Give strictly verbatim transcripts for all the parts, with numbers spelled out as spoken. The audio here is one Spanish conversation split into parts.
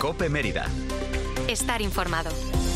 COPE Mérida. Estar informado.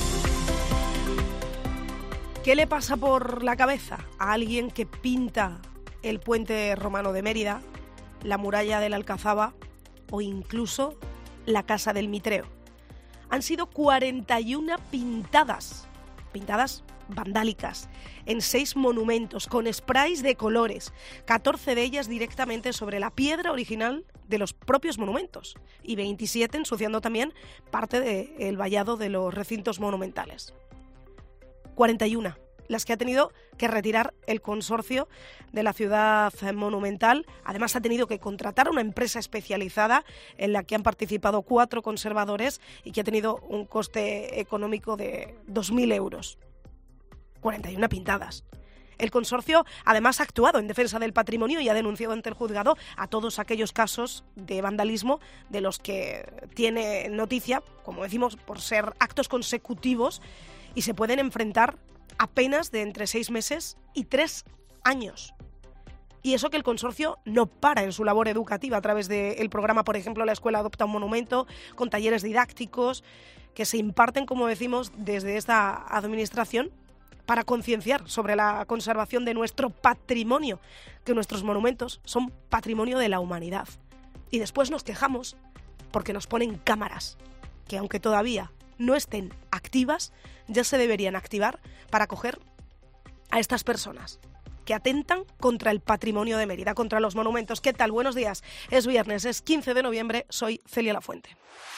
¿Qué le pasa por la cabeza a alguien que pinta el puente romano de Mérida, la muralla de la Alcazaba o incluso la Casa del Mitreo? Han sido cuarenta y una pintadas, pintadas vandálicas, en seis monumentos, con sprays de colores, catorce de ellas directamente sobre la piedra original de los propios monumentos y veintisiete ensuciando también parte del vallado de los recintos monumentales. cuarenta y una las que ha tenido que retirar el consorcio de la ciudad monumental. Además, ha tenido que contratar a una empresa especializada en la que han participado cuatro conservadores y que ha tenido un coste económico de dos mil euros. cuarenta y una pintadas. El consorcio, además, ha actuado en defensa del patrimonio y ha denunciado ante el juzgado a todos aquellos casos de vandalismo de los que tiene noticia, como decimos, por ser actos consecutivos, y se pueden enfrentar a penas de entre seis meses y tres años. Y eso que el consorcio no para en su labor educativa a través del programa, por ejemplo, La Escuela Adopta un Monumento, con talleres didácticos que se imparten, como decimos, desde esta administración para concienciar sobre la conservación de nuestro patrimonio, que nuestros monumentos son patrimonio de la humanidad. Y después nos quejamos porque nos ponen cámaras, que aunque todavía no estén activas, ya se deberían activar para acoger a estas personas que atentan contra el patrimonio de Mérida, contra los monumentos. ¿Qué tal? Buenos días. Es viernes, es quince de noviembre, soy Celia Lafuente.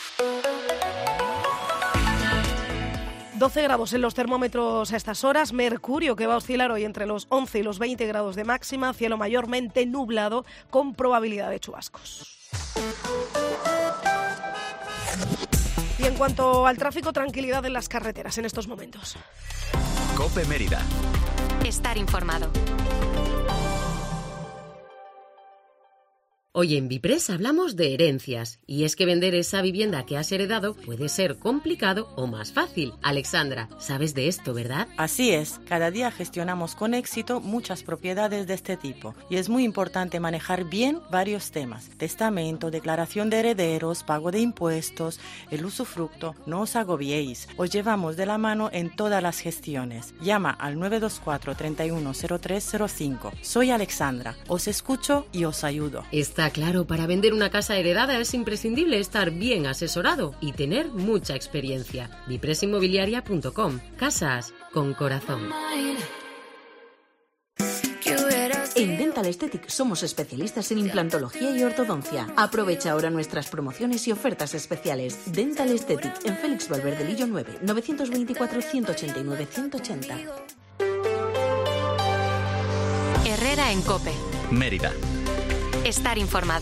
doce grados en los termómetros a estas horas, mercurio que va a oscilar hoy entre los once y los veinte grados de máxima, cielo mayormente nublado con probabilidad de chubascos. Y en cuanto al tráfico, tranquilidad en las carreteras en estos momentos. COPE Mérida. Estar informado. Hoy en Vipres hablamos de herencias, y es que vender esa vivienda que has heredado puede ser complicado o más fácil. Alexandra, sabes de esto, ¿verdad? Así es, cada día gestionamos con éxito muchas propiedades de este tipo, y es muy importante manejar bien varios temas: testamento, declaración de herederos, pago de impuestos, el usufructo. No os agobiéis, os llevamos de la mano en todas las gestiones. Llama al nueve dos cuatro, treinta y uno, cero tres cero cinco. Soy Alexandra, os escucho y os ayudo. Está claro, para vender una casa heredada es imprescindible estar bien asesorado y tener mucha experiencia. vipres inmobiliaria punto com. Casas con corazón. En Dental Aesthetic somos especialistas en implantología y ortodoncia. Aprovecha ahora nuestras promociones y ofertas especiales. Dental Aesthetic en Félix Valverde Lillo nueve, novecientos veinticuatro, ciento ochenta y nueve, ciento ochenta. Herrera en COPE. Mérida. Estar informado.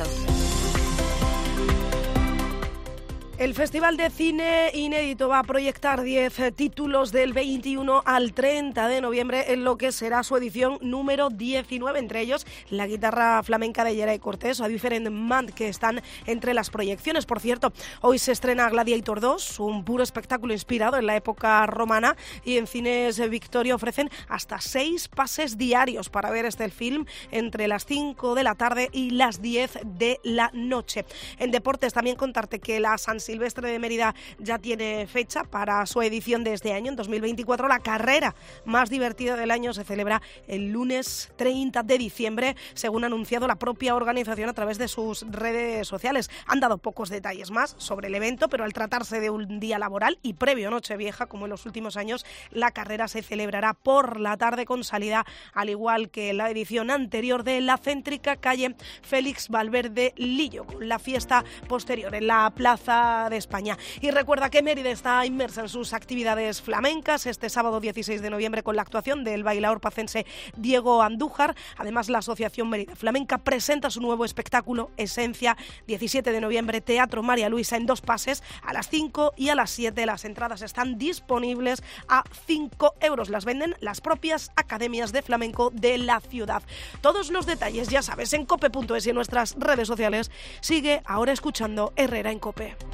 El Festival de Cine Inédito va a proyectar diez títulos del veintiuno al treinta de noviembre en lo que será su edición número diecinueve, entre ellos la guitarra flamenca de Geray Cortés o A Different Man, que están entre las proyecciones. Por cierto, hoy se estrena Gladiator dos, un puro espectáculo inspirado en la época romana, y en Cines Victoria ofrecen hasta seis pases diarios para ver este film entre las cinco de la tarde y las diez de la noche. En deportes también contarte que la San Silvestre de Mérida ya tiene fecha para su edición de este año, en dos mil veinticuatro. La carrera más divertida del año se celebra el lunes treinta de diciembre, según ha anunciado la propia organización a través de sus redes sociales. Han dado pocos detalles más sobre el evento, pero al tratarse de un día laboral y previo Nochevieja, como en los últimos años, la carrera se celebrará por la tarde con salida, al igual que la edición anterior, de la céntrica calle Félix Valverde Lillo, con la fiesta posterior en la Plaza de España. Y recuerda que Mérida está inmersa en sus actividades flamencas este sábado dieciséis de noviembre con la actuación del bailaor pacense Diego Andújar. Además, la Asociación Mérida Flamenca presenta su nuevo espectáculo Esencia. diecisiete de noviembre, Teatro María Luisa, en dos pases, a las cinco y a las siete. Las entradas están disponibles a cinco euros. Las venden las propias academias de flamenco de la ciudad. Todos los detalles, ya sabes, en cope punto es y en nuestras redes sociales. Sigue ahora escuchando Herrera en COPE.